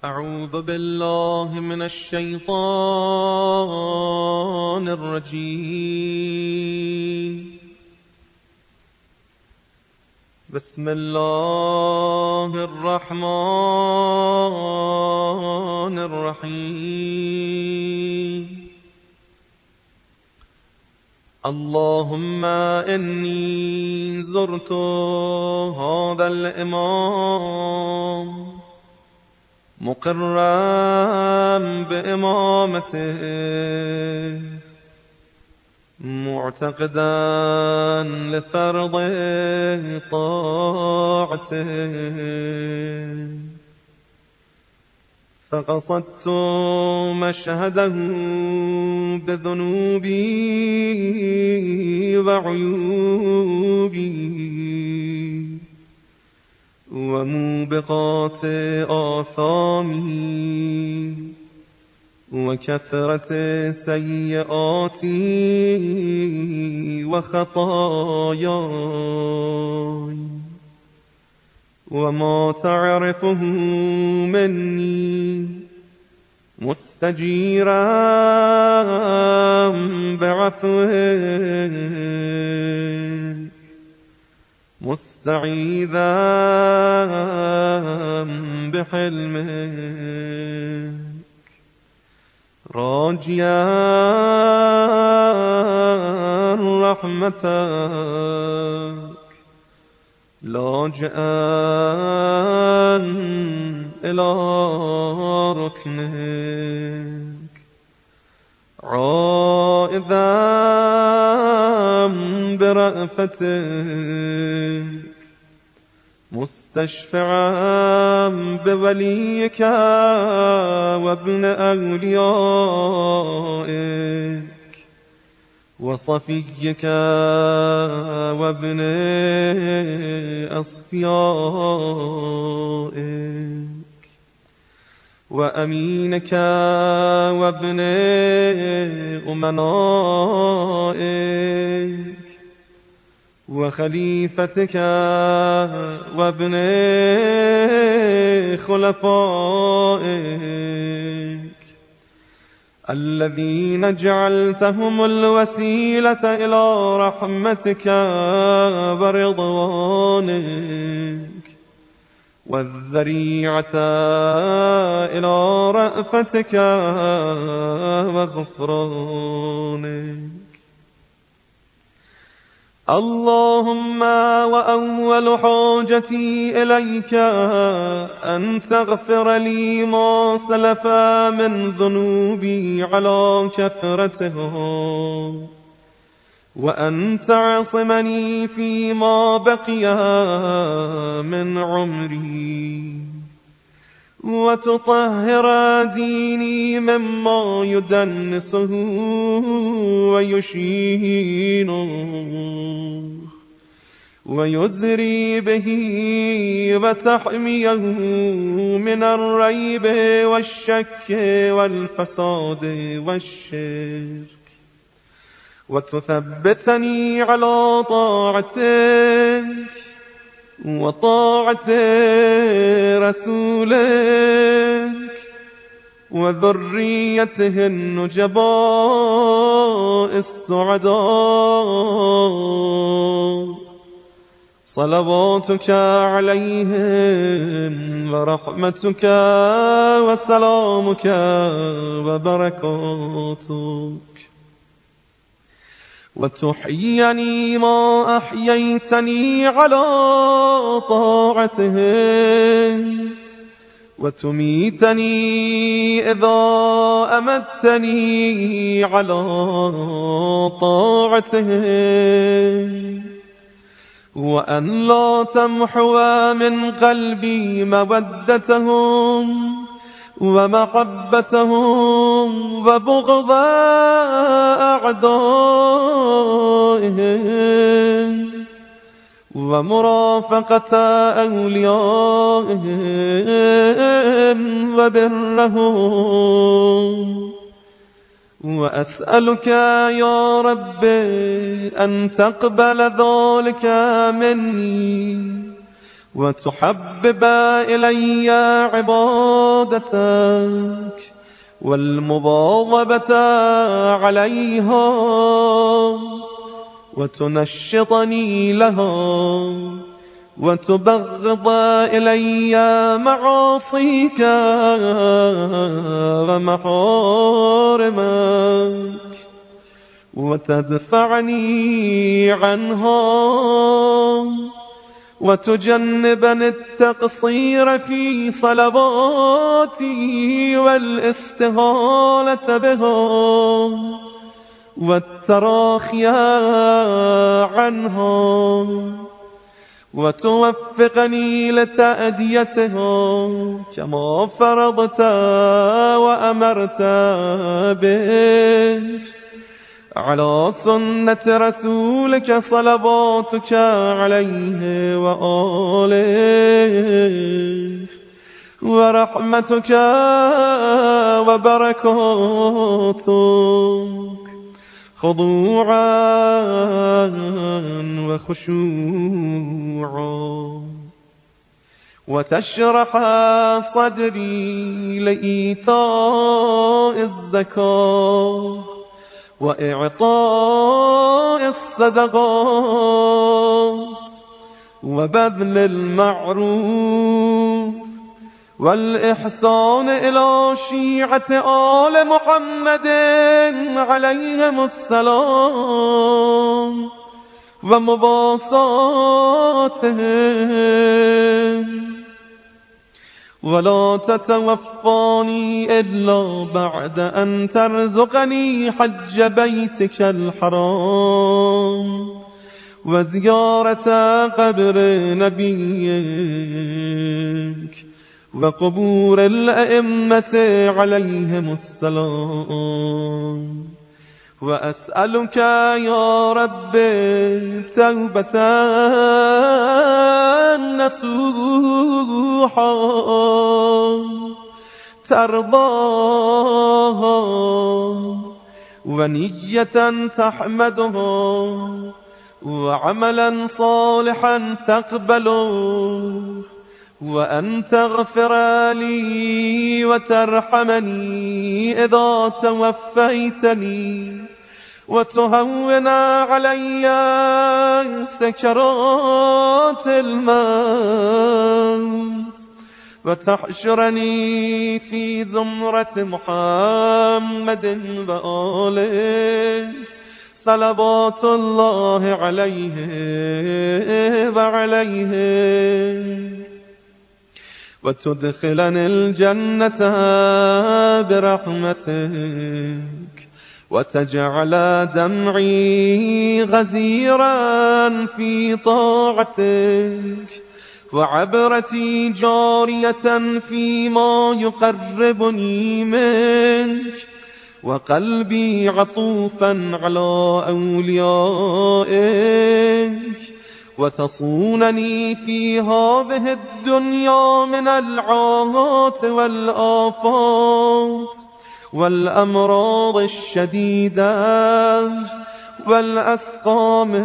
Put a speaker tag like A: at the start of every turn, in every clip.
A: أعوذ بالله من الشيطان الرجيم. بسم الله الرحمن الرحيم. اللهم إني زرت هذا الإمام مقرا بإمامته معتقدا لفرض طاعته، فقصدت مشهده بذنوبي وعيوبي وموبقات آثامي وكثرة سيئاتي وخطاياي، وما تعرفه مني مستجيرا بعفوك، مستعيذا بحلمك، راجيا رحمتك، لاجئا إلى ركنك، عائذا برأفتك، مستشفعا بوليك وابن أوليائك وصفيك وابن أصفيائك وأمينك وابن أمنائك وخليفتك وابن خلفائك الذين جعلتهم الوسيلة إلى رحمتك ورضوانك والذريعة إلى رأفتك وغفرانك. اللهم وأول حاجتي إليك أن تغفر لي ما سلف من ذنوبي على كثرتها، وأن تعصمني فيما بقي من عمري، وتطهر ديني مما يدنسه ويشينه ويزري به وتحميه من الريب والشك والفساد والشرك، وتثبتني على طاعتك وطاعة رسولك وذريته النجباء السعداء، صلواتك عليهم ورحمتك وسلامك وبركاتك، وتحييني ما أحييتني على طاعته، وتميتني إذا أمتني على طاعته، وأن لا تمحو من قلبي مودتهم ومحبتهم وبغض أعدائهم ومرافقة أوليائهم وبرهم، وأسألك يا رب أن تقبل ذلك مني وتحبب إلي عبادتك والمواظبة عليها وتنشطني لها وتبغض إلي معاصيك ومحارمك وتدفعني عنها وتجنبني التقصير في صلواتي والاستهانة بها والتراخي عنها وتوفقني لتأديتها كما فرضت وأمرت به على سنة رسولك صلواتك عليه وآله ورحمتك وبركاتك خضوعا وخشوعا وتشرح صدري لإيتاء الزكاة وإعطاء الصدقات وبذل المعروف والإحسان إلى شيعة آل محمد عليهم السلام ومباساتهم ولا تتوفاني إلا بعد أن ترزقني حج بيتك الحرام وزيارة قبر نبيك وقبور الأئمة عليهم السلام وأسألك يا رب توبة نصوحا ترضاها ونية تحمدها وعملا صالحا تقبله وأن تغفر لي وترحمني إذا توفيتني وتهون علي سكرات الموت وتحشرني في زمرة محمد وآله صلوات الله عليه وعليه وتدخلني الجنة برحمتك وتجعل دمعي غزيرا في طاعتك وعبرتي جارية فيما يقربني منك وقلبي عطوفا على أوليائك وتصونني في هذه الدنيا من العاهات والآفات والأمراض الشديدة والأسقام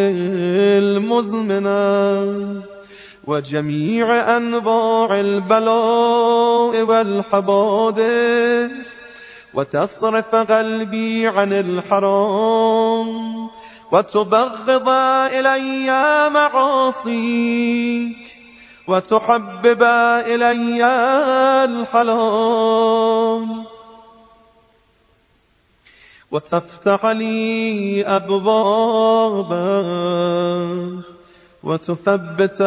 A: المزمنة وجميع أنواع البلاء والحوادث وتصرف قلبي عن الحرام وتبغض إلي معاصيك وتحبب إلي الحلال وتفتح لي أبوابا وتثبت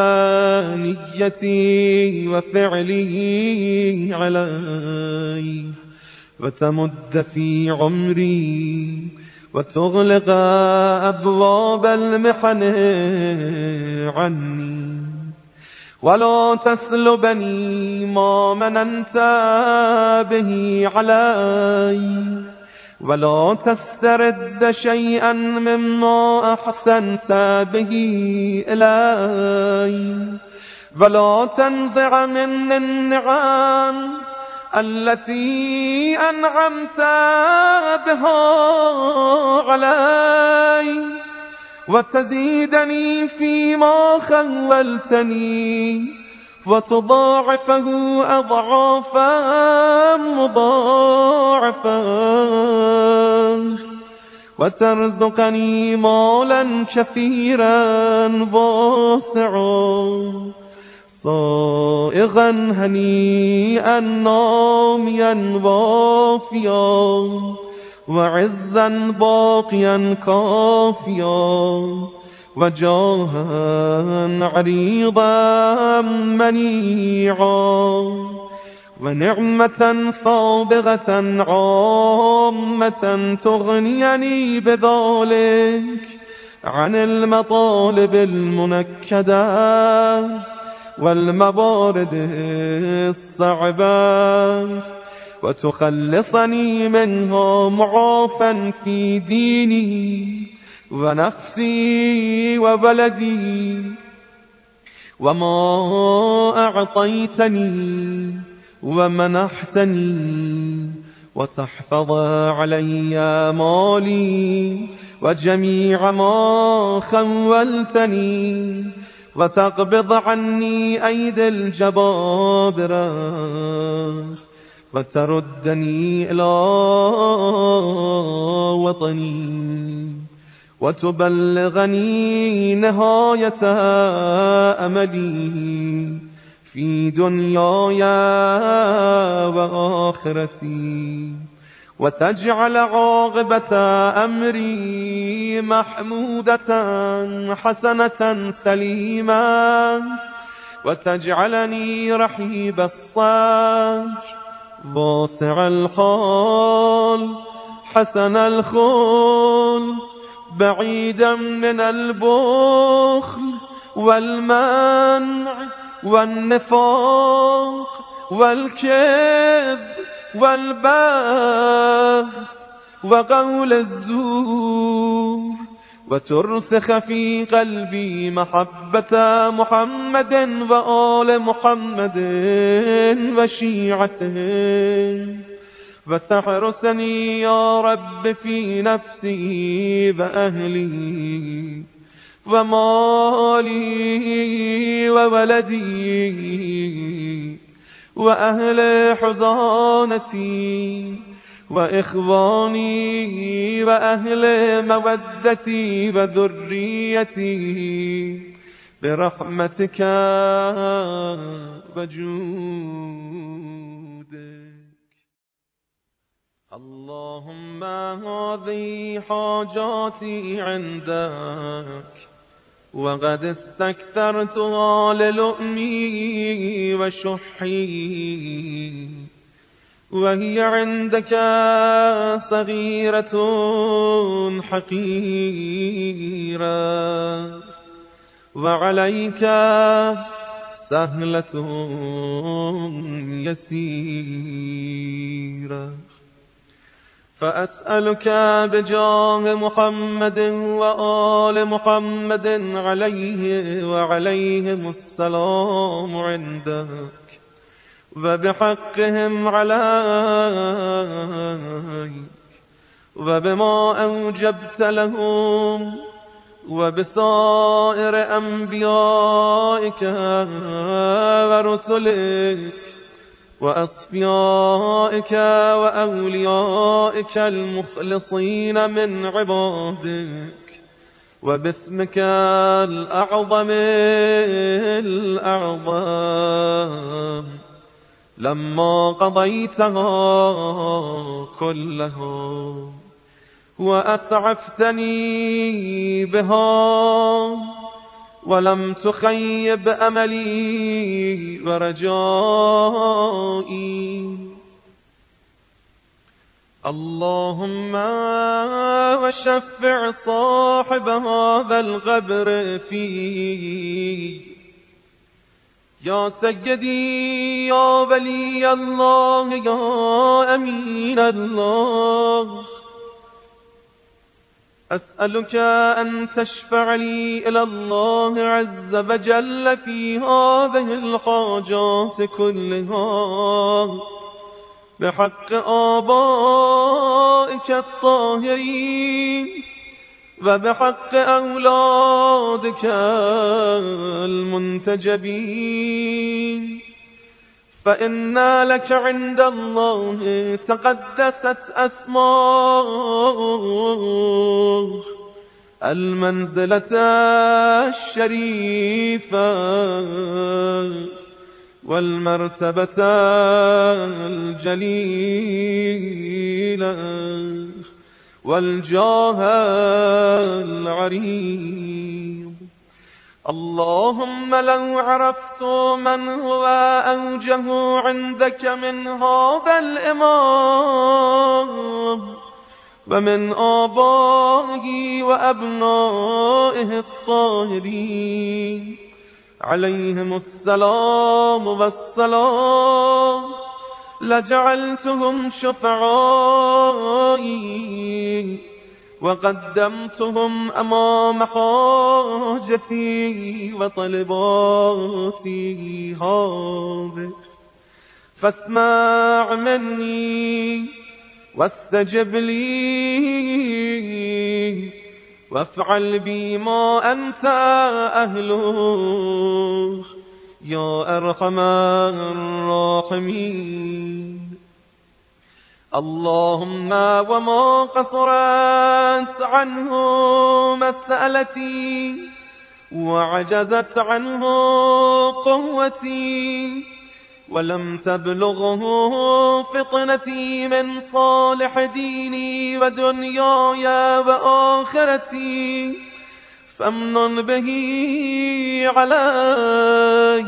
A: نيتي وفعلي علي وتمد في عمري وتغلق أبواب المحن عني ولا تسلبني ما مننت به علي ولا تسترد شيئا مما أحسنت به إلي ولا تنزع من النعم التي أنعمت بها علي وتزيدني فيما خولتني وتضاعفه أضعافا مضاعفا وترزقني مالا كثيرا واسعا صائغا هنيئا ناميا وافيا وعزا باقيا كافيا وجاها عريضا منيعا ونعمة صابغة عامة تغنيني بذلك عن المطالب المنكدة والموارد الصعبة وتخلصني منها معافا في ديني ونفسي وبلدي وما أعطيتني ومنحتني وتحفظ علي مالي وجميع ما خولتني وتقبض عني أيدي الجبابرة وتردني إلى وطني وتبلغني نهاية أملي في دنياي وآخرتي وتجعل عاقبة أمري محمودة حسنة سليمة وتجعلني رحيب الصدر واسع الحال حسن الخلق بعيدا من البخل والمنع والنفاق والكذب والبغي وقول الزور وترسخ في قلبي محبة محمد وآل محمد وشيعته وتحرسني يا رب في نفسي وأهلي ومالي وولدي وأهل حضانتي وإخواني وأهل مودتي وذريتي برحمتك وجودك. اللهم هذه حاجاتي عندك وقد استكثرتها للؤمي وشحي وهي عندك صغيرة حقيرة وعليك سهلة يسيرة فأسألك بجاه محمد وآل محمد عليه وعليهم السلام عندك وبحقهم عليك وبما أوجبت لهم وبسائر أنبيائك ورسلك وأصفيائك وأوليائك المخلصين من عبادك وباسمك الأعظم الأعظم لما قضيتها كلها وأسعفتني بها ولم تخيب أملي ورجائي. اللهم وشفع صاحب هذا القبر فيه يا سيدي يا ولي الله يا أمين الله. أسألك أن تشفع لي إلى الله عز وجل في هذه الحاجات كلها بحق آبائك الطاهرين وبحق أولادك المنتجبين، فإن لك عند الله تقدست أسماء المنزلة الشريفة والمرتبة الجليلة والجاه العريض. اللهم لو عرفت من هو أوجه عندك من هذا الإمام ومن آبائه وأبنائه الطاهرين عليهم السلام والسلام لجعلتهم شفعائي وقدمتهم أمام حاجتي وطلباتي هذه، فاسمع مني واستجب لي وافعل بي ما أنت أهله يا أرحم الراحمين. اللهم وما قصرت عنه مسألتي وعجزت عنه قوتي ولم تبلغه فطنتي من صالح ديني ودنياي وآخرتي، فامنن به علي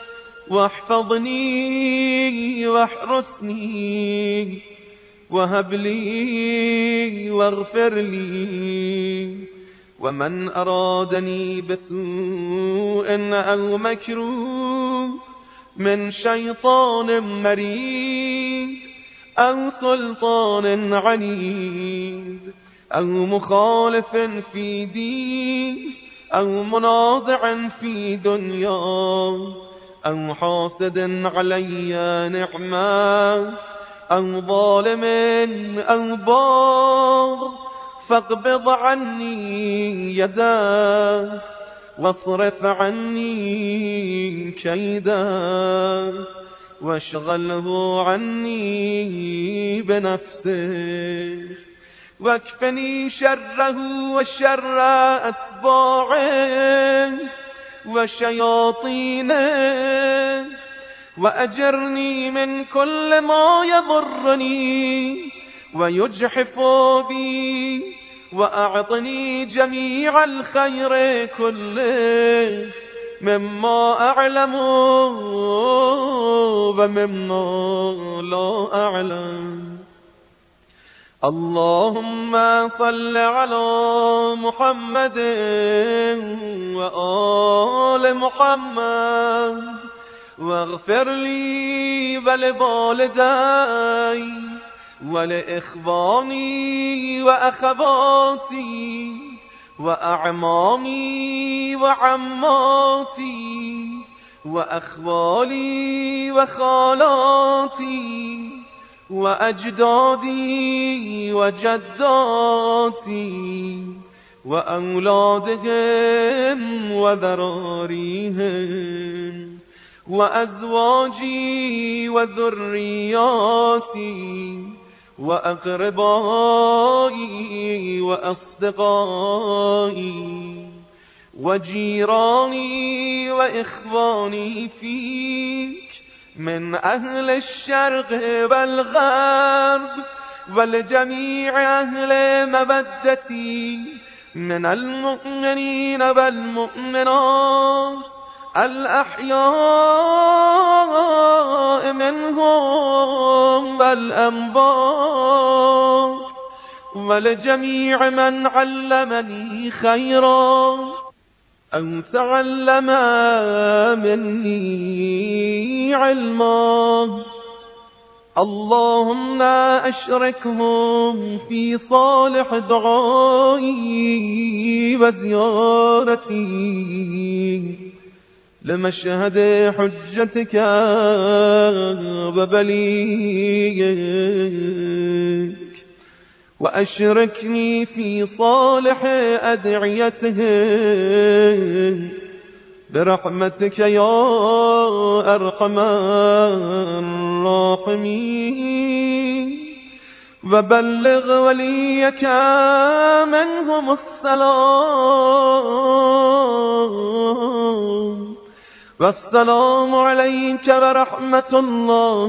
A: واحفظني واحرسني وهب لي واغفر لي. ومن أرادني بسوء أو مكروه من شيطان مريد أو سلطان عنيد أو مخالف في دين أو منازع في دنيا أو حاسد علي نعمة أو ظالم أو باغ، فاقبض عني يده واصرف عني كيده واشغله عني بنفسه، واكفني شره وشر أتباعه وشياطينه، وأجرني من كل ما يضرني ويجحف بي، وأعطني جميع الخير كله مما أعلم ومما لا أعلم. اللهم صل على محمد وآل محمد، واغفر لي ولوالدي ولإخواني وأخواتي وأعمامي وعماتي وأخوالي وخالاتي وأجدادي وجداتي وأولادهم وذراريهم وأزواجي وذرياتي وأقربائي وأصدقائي وجيراني وإخواني فيك من أهل الشرق والغرب ولجميع أهل مودتي من المؤمنين والمؤمنات الأحياء منهم والأموات، ولجميع من علمني خيرا أو تعلم مني علما. اللهم أشركهم في صالح دعائي وزيارتي لمشهد حجتك وبليك، وأشركني في صالح أدعيته برحمتك يا أرحم الراحمين. وبلغ وليك منهم السلام، والسلام عليك ورحمة الله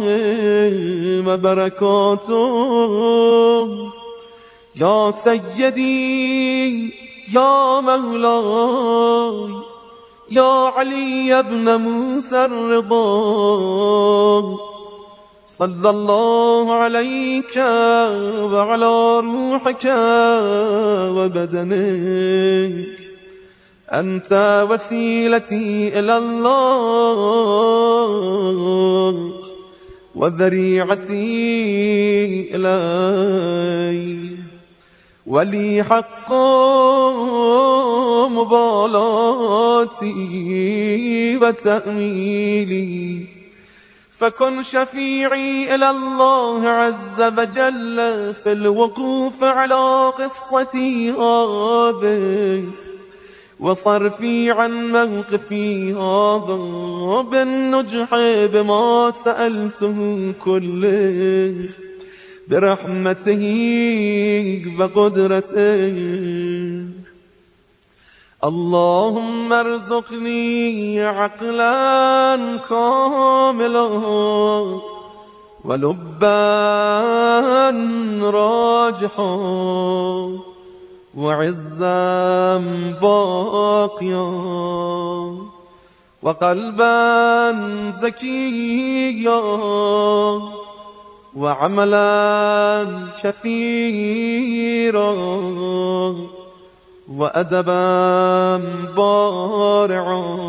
A: وبركاته يا سيدي يا مولاي يا علي بن موسى الرضا. صلى الله عليك وعلى روحك وبدنك، أنت وسيلتي إلى الله وذريعتي إليه، ولي حق مبالاتي وتأميلي، فكن شفيعي إلى الله عز وجل في الوقوف على قصتي هذه، وصرفي عن موقفي هذا بالنجح بما سألته كله برحمته وقدرته. اللهم ارزقني عقلا كاملا ولبا راجحا وعزا باقيا وقلبا زكيا وعملا كثيرا وأدبا بارعا،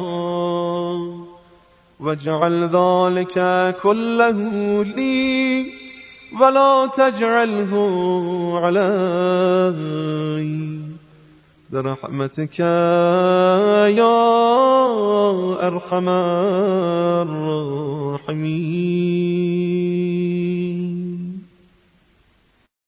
A: واجعل ذلك كله لي ولا تجعله علي برحمتك يا أرحم الراحمين.